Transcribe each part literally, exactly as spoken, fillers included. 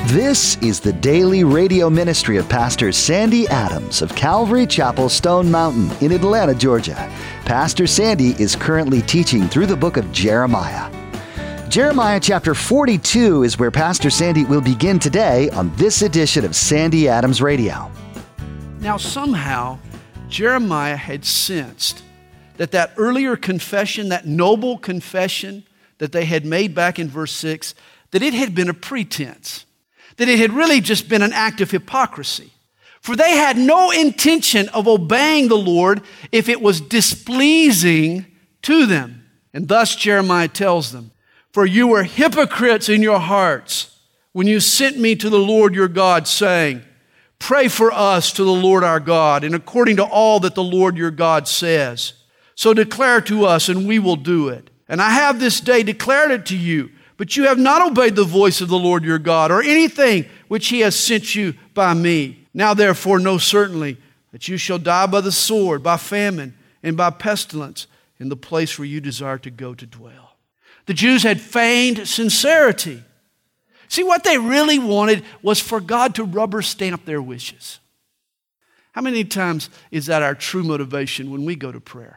This is the daily radio ministry of Pastor Sandy Adams of Calvary Chapel, Stone Mountain in Atlanta, Georgia. Pastor Sandy is currently teaching through the book of Jeremiah. Jeremiah chapter forty-two is where Pastor Sandy will begin today on this edition of Sandy Adams Radio. Now somehow, Jeremiah had sensed that that earlier confession, that noble confession that they had made back in verse six, that it had been a pretense, that it had really just been an act of hypocrisy. For they had no intention of obeying the Lord if it was displeasing to them. And thus Jeremiah tells them, "For you were hypocrites in your hearts when you sent me to the Lord your God, saying, 'Pray for us to the Lord our God, and according to all that the Lord your God says. So declare to us, and we will do it. And I have this day declared it to you, but you have not obeyed the voice of the Lord your God, or anything which he has sent you by me. Now therefore know certainly that you shall die by the sword, by famine, and by pestilence in the place where you desire to go to dwell.'" The Jews had feigned sincerity. See, what they really wanted was for God to rubber stamp their wishes. How many times is that our true motivation when we go to prayer?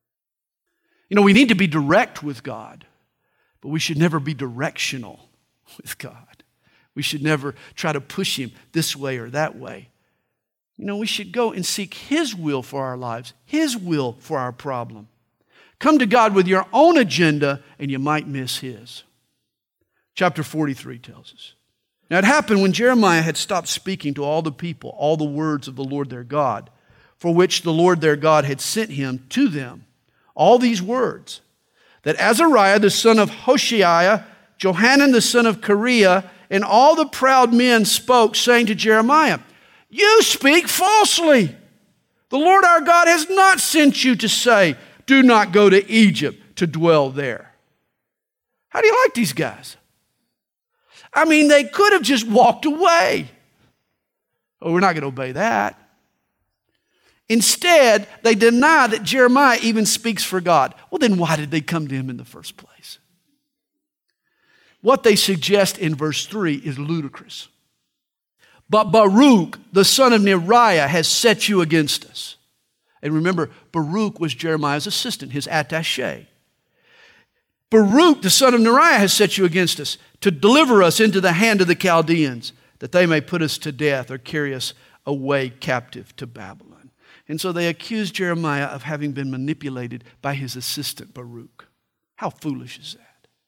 You know, we need to be direct with God, but we should never be directional with God. We should never try to push him this way or that way. You know, we should go and seek his will for our lives, his will for our problem. Come to God with your own agenda, and you might miss his. Chapter forty-three tells us. Now it happened when Jeremiah had stopped speaking to all the people, all the words of the Lord their God, for which the Lord their God had sent him to them, all these words, that Azariah the son of Hoshaiah, Johanan the son of Kareah, and all the proud men spoke, saying to Jeremiah, "You speak falsely. The Lord our God has not sent you to say, 'Do not go to Egypt to dwell there.'" How do you like these guys? I mean, they could have just walked away. Oh, we're not going to obey that. Instead, they deny that Jeremiah even speaks for God. Well, then why did they come to him in the first place? What they suggest in verse three is ludicrous. "But Baruch, the son of Neriah, has set you against us." And remember, Baruch was Jeremiah's assistant, his attaché. "Baruch, the son of Neriah, has set you against us to deliver us into the hand of the Chaldeans, that they may put us to death or carry us away captive to Babylon." And so they accused Jeremiah of having been manipulated by his assistant, Baruch. How foolish is that?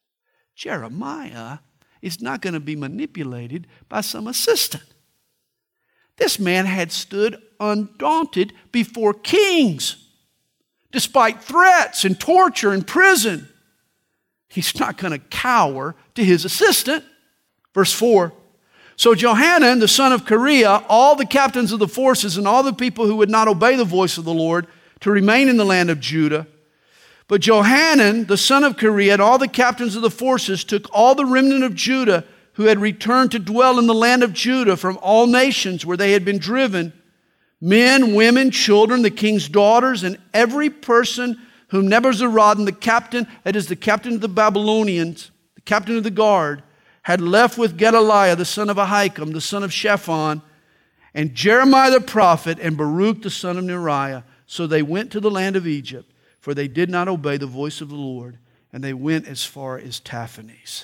Jeremiah is not going to be manipulated by some assistant. This man had stood undaunted before kings, despite threats and torture and prison. He's not going to cower to his assistant. Verse four, "So Johanan, the son of Kareah, all the captains of the forces, and all the people who would not obey the voice of the Lord to remain in the land of Judah. But Johanan, the son of Kareah, and all the captains of the forces took all the remnant of Judah who had returned to dwell in the land of Judah from all nations where they had been driven, men, women, children, the king's daughters, and every person whom Nebuzaradan, the captain, that is the captain of the Babylonians, the captain of the guard, had left with Gedaliah, the son of Ahikam, the son of Shaphan, and Jeremiah the prophet, and Baruch, the son of Neriah. So they went to the land of Egypt, for they did not obey the voice of the Lord, and they went as far as Taphanes."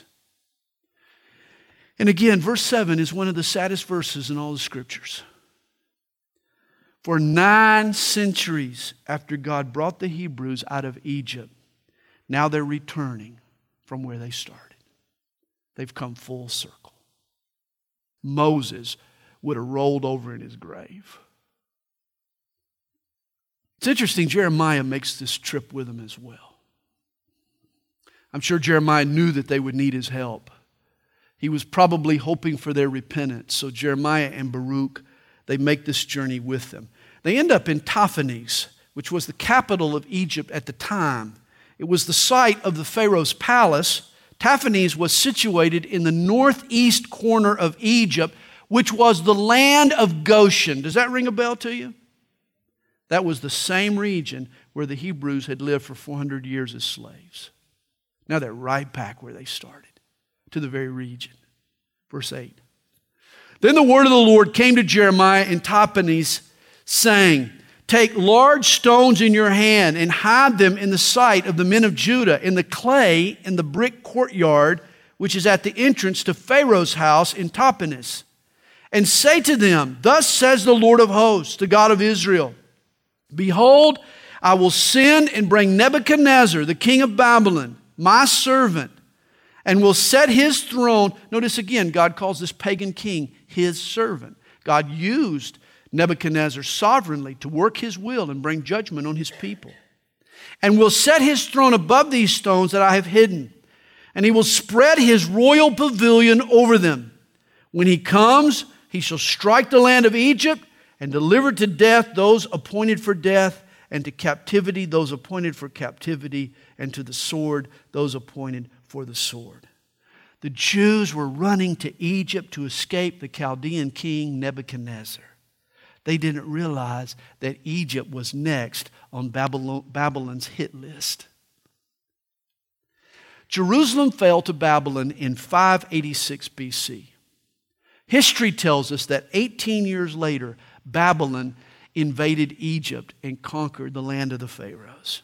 And again, verse seven is one of the saddest verses in all the scriptures. For nine centuries after God brought the Hebrews out of Egypt, now they're returning from where they started. They've come full circle. Moses would have rolled over in his grave. It's interesting, Jeremiah makes this trip with them as well. I'm sure Jeremiah knew that they would need his help. He was probably hoping for their repentance. So Jeremiah and Baruch, they make this journey with them. They end up in Taphanes, which was the capital of Egypt at the time. It was the site of the Pharaoh's palace. Taphanes was situated in the northeast corner of Egypt, which was the land of Goshen. Does that ring a bell to you? That was the same region where the Hebrews had lived for four hundred years as slaves. Now they're right back where they started, to the very region. Verse eight. Then the word of the Lord came to Jeremiah in Tahpanhes, saying, take large stones in your hand and hide them in the sight of the men of Judah in the clay in the brick courtyard, which is at the entrance to Pharaoh's house in Tahpanhes. And say to them, thus says the Lord of hosts, the God of Israel, behold, I will send and bring Nebuchadnezzar, the king of Babylon, my servant, and will set his throne. Notice again, God calls this pagan king his servant. God used Nebuchadnezzar sovereignly to work his will and bring judgment on his people. And will set his throne above these stones that I have hidden. And he will spread his royal pavilion over them. When he comes, he shall strike the land of Egypt and deliver to death those appointed for death, and to captivity those appointed for captivity, and to the sword those appointed for the sword. The Jews were running to Egypt to escape the Chaldean king Nebuchadnezzar. They didn't realize that Egypt was next on Babylon, Babylon's hit list. Jerusalem fell to Babylon in five eighty-six B C. History tells us that eighteen years later, Babylon invaded Egypt and conquered the land of the Pharaohs.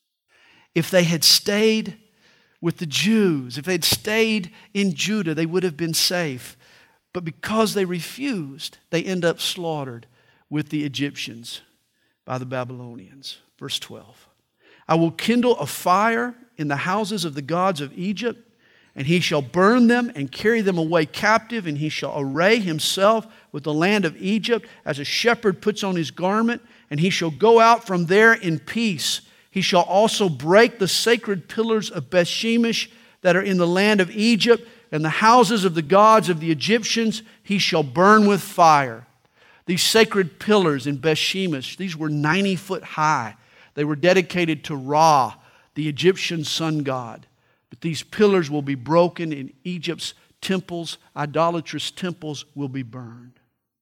If they had stayed with the Jews, if they'd stayed in Judah, they would have been safe. But because they refused, they end up slaughtered with the Egyptians by the Babylonians. Verse twelve. I will kindle a fire in the houses of the gods of Egypt, and he shall burn them and carry them away captive, and he shall array himself with the land of Egypt as a shepherd puts on his garment, and he shall go out from there in peace. He shall also break the sacred pillars of Bethshemesh that are in the land of Egypt, and the houses of the gods of the Egyptians he shall burn with fire. These sacred pillars in Bethshemesh, these were ninety foot high. They were dedicated to Ra, the Egyptian sun god. But these pillars will be broken, and Egypt's temples, idolatrous temples, will be burned.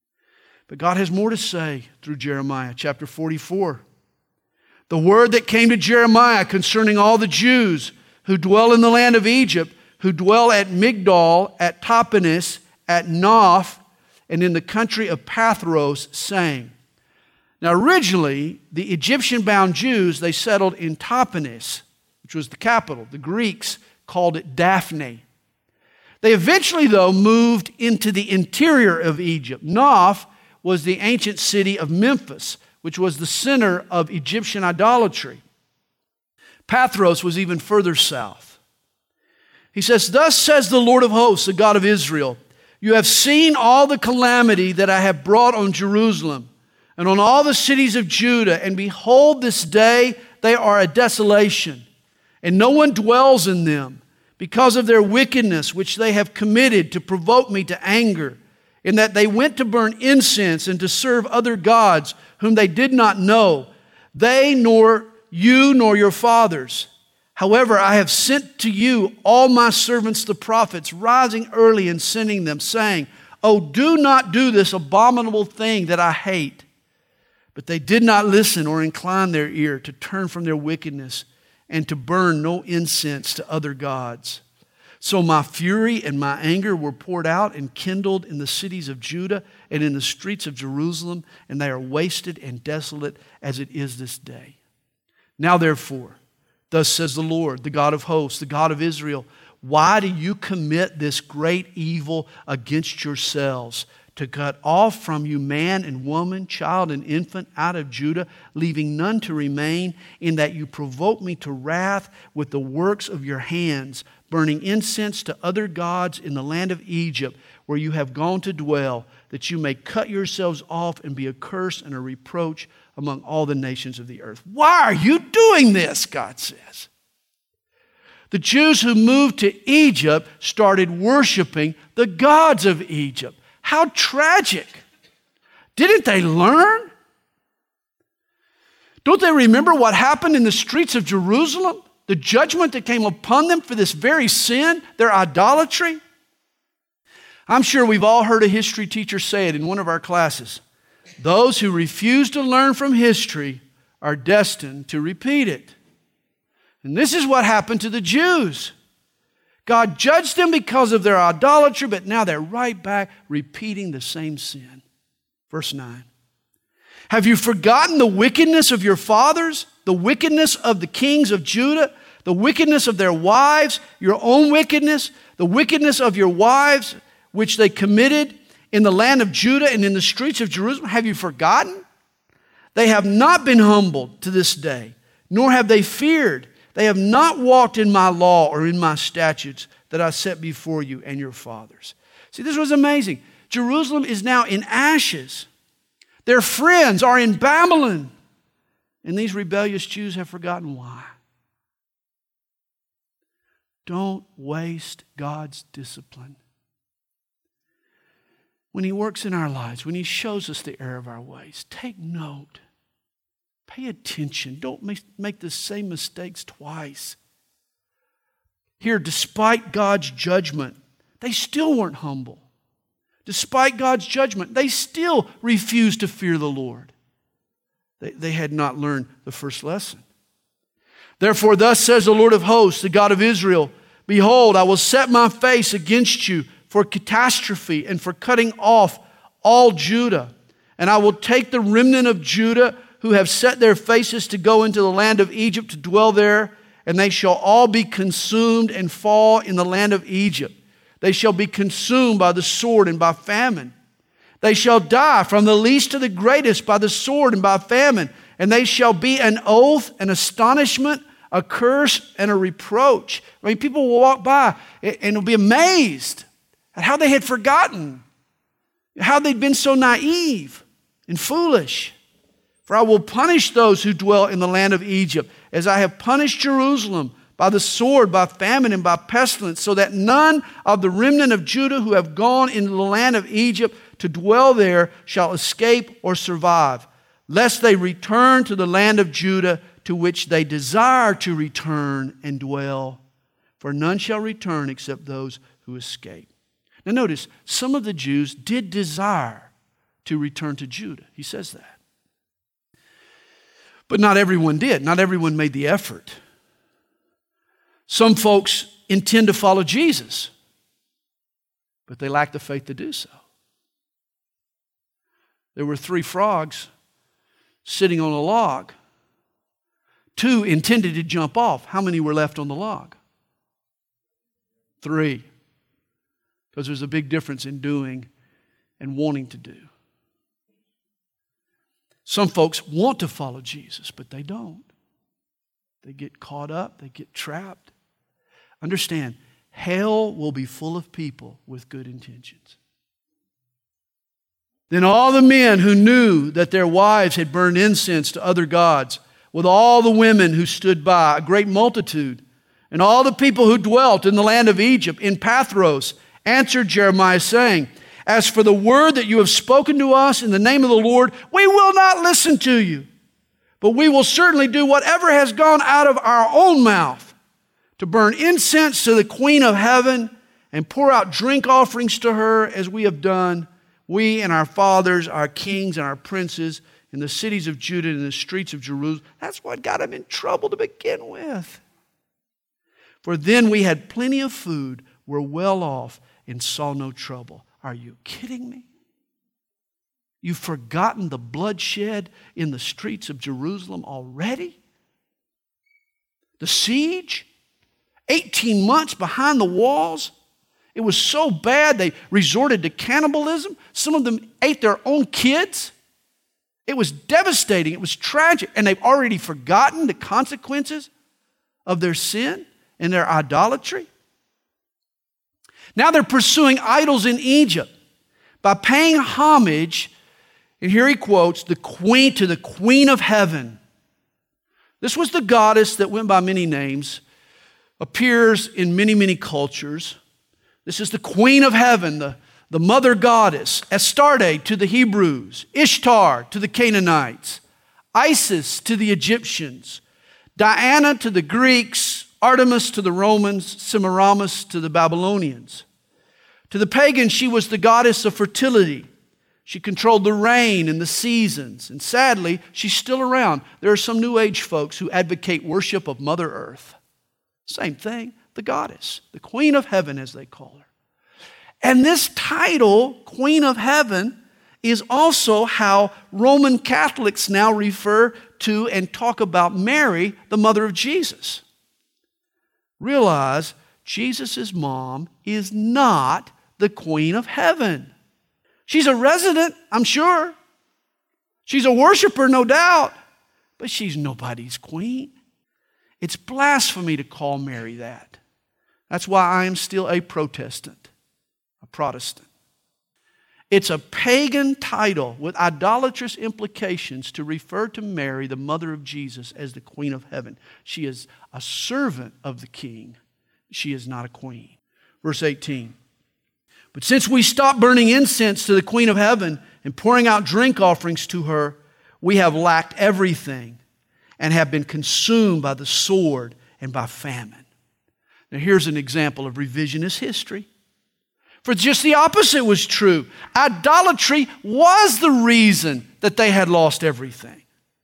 But God has more to say through Jeremiah chapter forty-four. The word that came to Jeremiah concerning all the Jews who dwell in the land of Egypt, who dwell at Migdol, at Tahpanhes, at Noph, and in the country of Pathros, saying. Now originally, the Egyptian-bound Jews, they settled in Tahpanhes, which was the capital. The Greeks called it Daphne. They eventually, though, moved into the interior of Egypt. Noph was the ancient city of Memphis, which was the center of Egyptian idolatry. Pathros was even further south. He says, thus says the Lord of hosts, the God of Israel, you have seen all the calamity that I have brought on Jerusalem and on all the cities of Judah, and behold, this day they are a desolation, and no one dwells in them, because of their wickedness which they have committed to provoke me to anger, in that they went to burn incense and to serve other gods whom they did not know, they nor you nor your fathers. However, I have sent to you all my servants the prophets, rising early and sending them, saying, oh, do not do this abominable thing that I hate. But they did not listen or incline their ear to turn from their wickedness and to burn no incense to other gods. So my fury and my anger were poured out and kindled in the cities of Judah and in the streets of Jerusalem, and they are wasted and desolate as it is this day. Now therefore, thus says the Lord, the God of hosts, the God of Israel, why do you commit this great evil against yourselves, to cut off from you man and woman, child and infant out of Judah, leaving none to remain, in that you provoke me to wrath with the works of your hands, burning incense to other gods in the land of Egypt, where you have gone to dwell, that you may cut yourselves off and be a curse and a reproach among all the nations of the earth. Why are you doing this? God says. The Jews who moved to Egypt started worshiping the gods of Egypt. How tragic. Didn't they learn? Don't they remember what happened in the streets of Jerusalem? The judgment that came upon them for this very sin, their idolatry? I'm sure we've all heard a history teacher say it in one of our classes. Those who refuse to learn from history are destined to repeat it. And this is what happened to the Jews. God judged them because of their idolatry, but now they're right back repeating the same sin. Verse nine. Have you forgotten the wickedness of your fathers, the wickedness of the kings of Judah, the wickedness of their wives, your own wickedness, the wickedness of your wives, which they committed in the land of Judah and in the streets of Jerusalem? Have you forgotten? They have not been humbled to this day, nor have they feared. They have not walked in my law or in my statutes that I set before you and your fathers. See, this was amazing. Jerusalem is now in ashes. Their friends are in Babylon. And these rebellious Jews have forgotten why. Don't waste God's discipline. When He works in our lives, when He shows us the error of our ways, take note. Pay attention. Don't make the same mistakes twice. Here, despite God's judgment, they still weren't humble. Despite God's judgment, they still refused to fear the Lord. They, they had not learned the first lesson. Therefore, thus says the Lord of hosts, the God of Israel, behold, I will set my face against you for catastrophe and for cutting off all Judah. And I will take the remnant of Judah who have set their faces to go into the land of Egypt to dwell there, and they shall all be consumed and fall in the land of Egypt. They shall be consumed by the sword and by famine. They shall die from the least to the greatest by the sword and by famine. And they shall be an oath, an astonishment, a curse, and a reproach. I mean, people will walk by and will be amazed at how they had forgotten, how they'd been so naive and foolish. For I will punish those who dwell in the land of Egypt, as I have punished Jerusalem, by the sword, by famine, and by pestilence, so that none of the remnant of Judah who have gone into the land of Egypt to dwell there shall escape or survive, lest they return to the land of Judah to which they desire to return and dwell. For none shall return except those who escape. Now notice, some of the Jews did desire to return to Judah. He says that. But not everyone did. Not everyone made the effort. Some folks intend to follow Jesus, but they lack the faith to do so. There were three frogs sitting on a log. Two intended to jump off. How many were left on the log? Three. Because there's a big difference in doing and wanting to do. Some folks want to follow Jesus, but they don't. They get caught up, they get trapped. Understand, hell will be full of people with good intentions. Then all the men who knew that their wives had burned incense to other gods, with all the women who stood by, a great multitude, and all the people who dwelt in the land of Egypt, in Pathros, answered Jeremiah, saying, as for the word that you have spoken to us in the name of the Lord, we will not listen to you, but we will certainly do whatever has gone out of our own mouth, to burn incense to the Queen of Heaven and pour out drink offerings to her, as we have done, we and our fathers, our kings and our princes, in the cities of Judah and in the streets of Jerusalem. That's what got them in trouble to begin with. For then we had plenty of food, were well off, and saw no trouble. Are you kidding me? You've forgotten the bloodshed in the streets of Jerusalem already? The siege? eighteen months behind the walls. It was so bad they resorted to cannibalism. Some of them ate their own kids. It was devastating. It was tragic. And they've already forgotten the consequences of their sin and their idolatry. Now they're pursuing idols in Egypt by paying homage, and here he quotes, the queen to the Queen of Heaven. This was the goddess that went by many names, appears in many, many cultures. This is the Queen of Heaven, the, the mother goddess, Astarte to the Hebrews, Ishtar to the Canaanites, Isis to the Egyptians, Diana to the Greeks, Artemis to the Romans, Semiramis to the Babylonians. To the pagans, she was the goddess of fertility. She controlled the rain and the seasons. And sadly, she's still around. There are some New Age folks who advocate worship of Mother Earth. Same thing. the goddess, the Queen of Heaven, as they call her. And this title, Queen of Heaven, is also how Roman Catholics now refer to and talk about Mary, the mother of Jesus. Realize Jesus' mom is not the Queen of Heaven. She's a resident, I'm sure. She's a worshiper, no doubt. But she's nobody's queen. It's blasphemy to call Mary that. That's why I am still a Protestant, a Protestant. It's a pagan title with idolatrous implications to refer to Mary, the mother of Jesus, as the Queen of Heaven. She is a servant of the King. She is not a queen. Verse eighteen. But since we stopped burning incense to the Queen of Heaven and pouring out drink offerings to her, we have lacked everything and have been consumed by the sword and by famine. Now here's an example of revisionist history. For just the opposite was true. Idolatry was the reason that they had lost everything.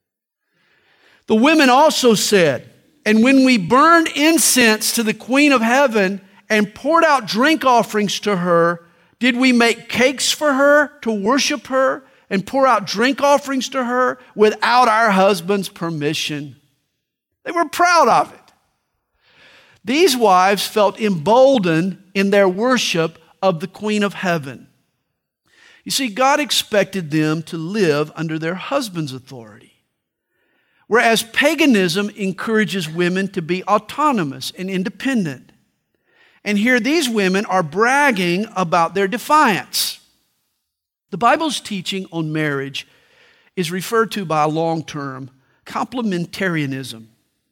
The women also said, and when we burned incense to the Queen of Heaven and poured out drink offerings to her, did we make cakes for her to worship her and pour out drink offerings to her without our husband's permission? They were proud of it. These wives felt emboldened in their worship of the Queen of Heaven. You see, God expected them to live under their husband's authority, whereas paganism encourages women to be autonomous and independent. And here these women are bragging about their defiance. The Bible's teaching on marriage is referred to by a long term, complementarianism.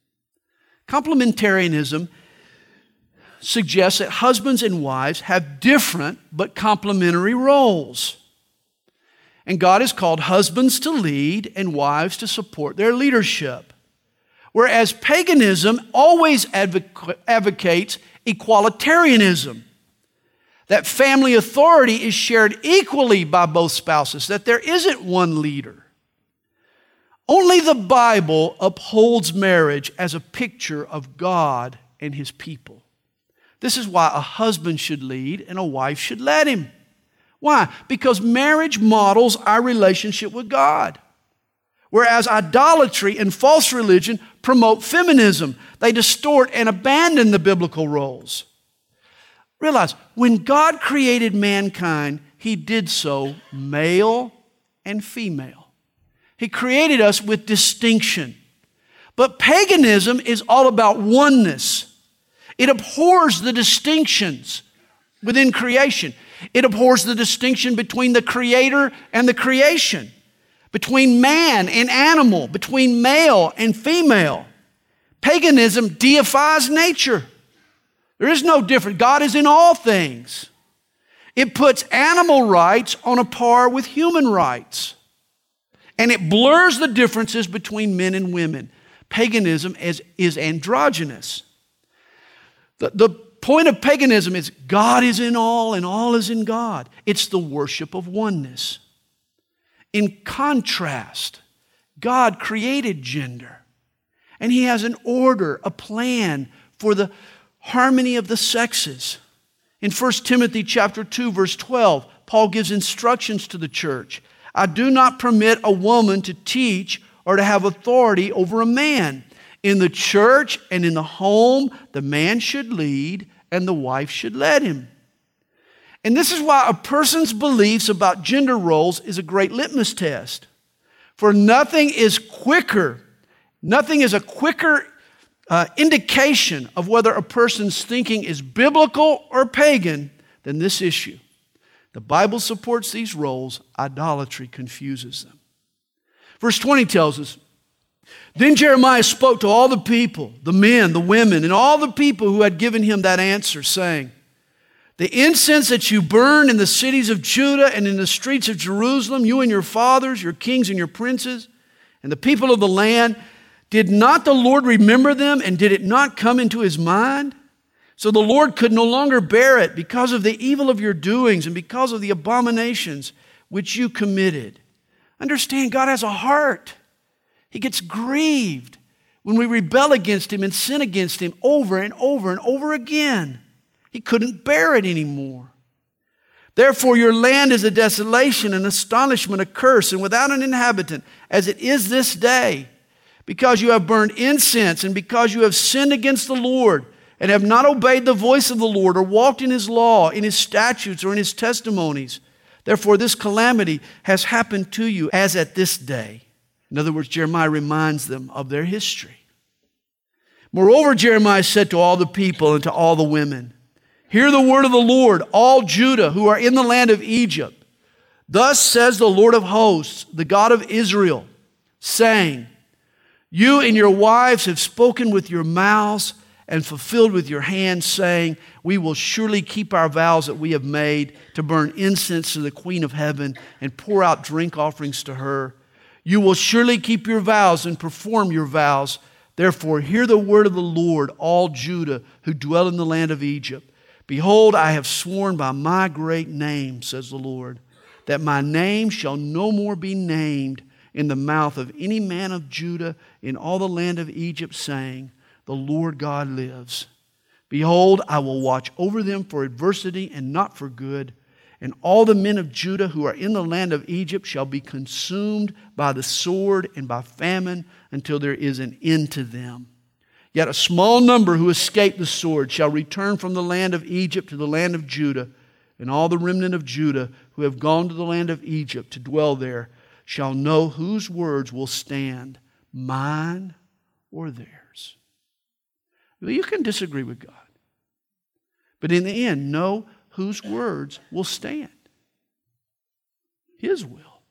Complementarianism suggests that husbands and wives have different but complementary roles. And God has called husbands to lead and wives to support their leadership. Whereas paganism always advoc- advocates equalitarianism, that family authority is shared equally by both spouses, that there isn't one leader. Only the Bible upholds marriage as a picture of God and His people. This is why a husband should lead and a wife should let him. Why? Because marriage models our relationship with God. Whereas idolatry and false religion promote feminism. They distort and abandon the biblical roles. Realize, when God created mankind, He did so male and female. He created us with distinction. But paganism is all about oneness. It abhors the distinctions within creation. It abhors the distinction between the Creator and the creation, between man and animal, between male and female. Paganism deifies nature. There is no difference. God is in all things. It puts animal rights on a par with human rights. And it blurs the differences between men and women. Paganism is, is androgynous. The, the point of paganism is God is in all and all is in God. It's the worship of oneness. In contrast, God created gender. And He has an order, a plan for the harmony of the sexes. In First Timothy chapter two, verse twelve, Paul gives instructions to the church. I do not permit a woman to teach or to have authority over a man. In the church and in the home, the man should lead and the wife should let him. And this is why a person's beliefs about gender roles is a great litmus test. For nothing is quicker, nothing is a quicker uh, indication of whether a person's thinking is biblical or pagan than this issue. The Bible supports these roles, idolatry confuses them. Verse twenty tells us, then Jeremiah spoke to all the people, the men, the women, and all the people who had given him that answer, saying, the incense that you burn in the cities of Judah and in the streets of Jerusalem, you and your fathers, your kings and your princes, and the people of the land, did not the Lord remember them, and did it not come into His mind? So the Lord could no longer bear it because of the evil of your doings and because of the abominations which you committed. Understand, God has a heart. He gets grieved when we rebel against Him and sin against Him over and over and over again. He couldn't bear it anymore. Therefore, your land is a desolation, an astonishment, a curse, and without an inhabitant, as it is this day, because you have burned incense and because you have sinned against the Lord and have not obeyed the voice of the Lord or walked in His law, in His statutes, or in His testimonies. Therefore, this calamity has happened to you as at this day. In other words, Jeremiah reminds them of their history. Moreover, Jeremiah said to all the people and to all the women, hear the word of the Lord, all Judah who are in the land of Egypt. Thus says the Lord of hosts, the God of Israel, saying, you and your wives have spoken with your mouths and fulfilled with your hands, saying, we will surely keep our vows that we have made to burn incense to the Queen of Heaven and pour out drink offerings to her. You will surely keep your vows and perform your vows. Therefore, hear the word of the Lord, all Judah who dwell in the land of Egypt. Behold, I have sworn by my great name, says the Lord, that my name shall no more be named in the mouth of any man of Judah in all the land of Egypt, saying, the Lord God lives. Behold, I will watch over them for adversity and not for good. And all the men of Judah who are in the land of Egypt shall be consumed by the sword and by famine until there is an end to them. Yet a small number who escape the sword shall return from the land of Egypt to the land of Judah. And all the remnant of Judah who have gone to the land of Egypt to dwell there shall know whose words will stand, mine or theirs. Well, you can disagree with God, but in the end, know whose words will stand. His will.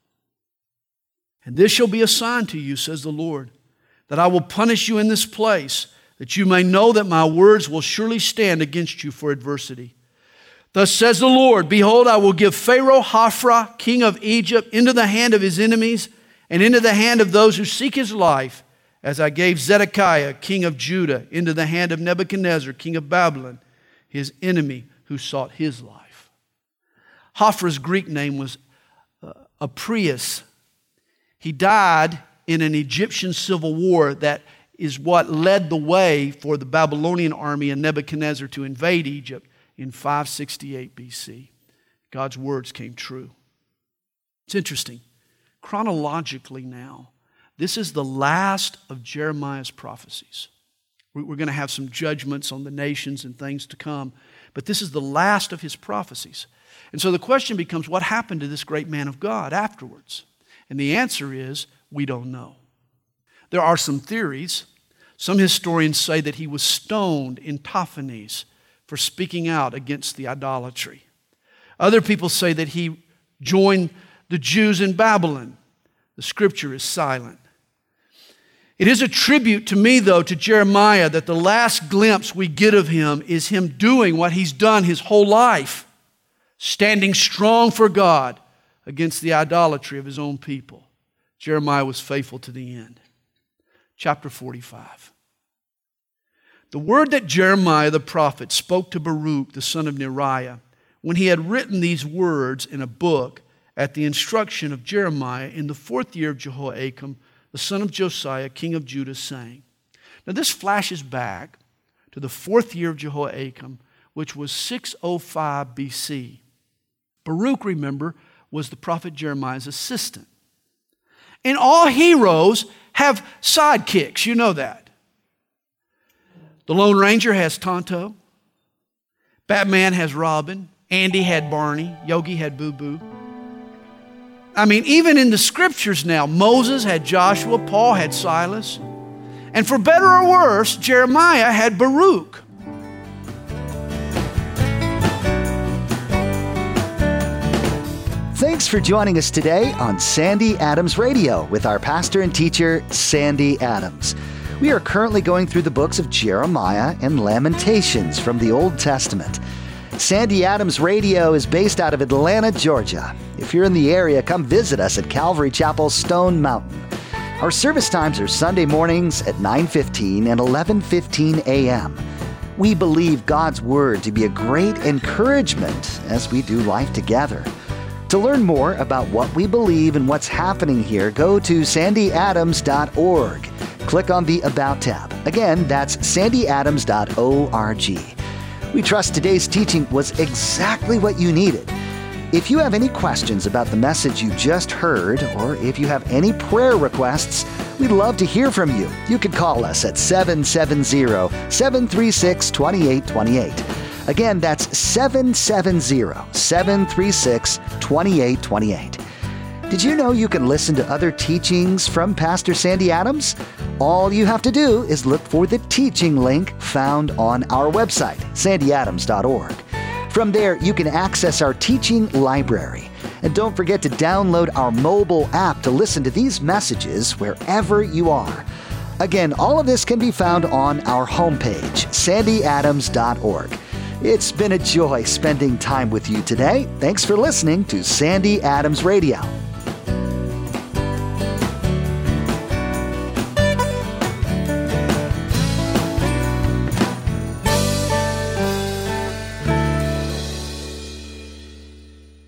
And this shall be a sign to you, says the Lord, that I will punish you in this place, that you may know that my words will surely stand against you for adversity. Thus says the Lord, behold, I will give Pharaoh Hophra, king of Egypt, into the hand of his enemies and into the hand of those who seek his life, as I gave Zedekiah, king of Judah, into the hand of Nebuchadnezzar, king of Babylon, his enemy who sought his life. Hophra's Greek name was uh, Apries. He died in an Egyptian civil war that is what led the way for the Babylonian army and Nebuchadnezzar to invade Egypt in five sixty-eight B C. God's words came true. It's interesting. Chronologically now, this is the last of Jeremiah's prophecies. We're going to have some judgments on the nations and things to come, but this is the last of his prophecies. And so the question becomes, what happened to this great man of God afterwards? And the answer is, we don't know. There are some theories. Some historians say that he was stoned in Tahpanhes for speaking out against the idolatry. Other people say that he joined the Jews in Babylon. The scripture is silent. It is a tribute to me, though, to Jeremiah, that the last glimpse we get of him is him doing what he's done his whole life, standing strong for God against the idolatry of his own people. Jeremiah was faithful to the end. Chapter forty-five. The word that Jeremiah the prophet spoke to Baruch, the son of Neriah, when he had written these words in a book at the instruction of Jeremiah in the fourth year of Jehoiakim, the son of Josiah, king of Judah, saying. Now this flashes back to the fourth year of Jehoiakim, which was six oh five B C. Baruch, remember, was the prophet Jeremiah's assistant. And all heroes have sidekicks, you know that. The Lone Ranger has Tonto. Batman has Robin. Andy had Barney. Yogi had Boo Boo. I mean, even in the scriptures now, Moses had Joshua, Paul had Silas. And for better or worse, Jeremiah had Baruch. Thanks for joining us today on Sandy Adams Radio with our pastor and teacher, Sandy Adams. We are currently going through the books of Jeremiah and Lamentations from the Old Testament. Sandy Adams Radio is based out of Atlanta, Georgia. If you're in the area, come visit us at Calvary Chapel, Stone Mountain. Our service times are Sunday mornings at nine fifteen and eleven fifteen a.m. We believe God's Word to be a great encouragement as we do life together. To learn more about what we believe and what's happening here, go to sandy adams dot org. click on the About tab. Again, that's sandy adams dot org. We trust today's teaching was exactly what you needed. If you have any questions about the message you just heard, or if you have any prayer requests, we'd love to hear from you. You can call us at seven seven zero, seven three six, two eight two eight. Again, that's seven seven zero, seven three six, two eight two eight. Did you know you can listen to other teachings from Pastor Sandy Adams? All you have to do is look for the teaching link found on our website, sandy adams dot org. From there, you can access our teaching library. And don't forget to download our mobile app to listen to these messages wherever you are. Again, all of this can be found on our homepage, sandy adams dot org. It's been a joy spending time with you today. Thanks for listening to Sandy Adams Radio.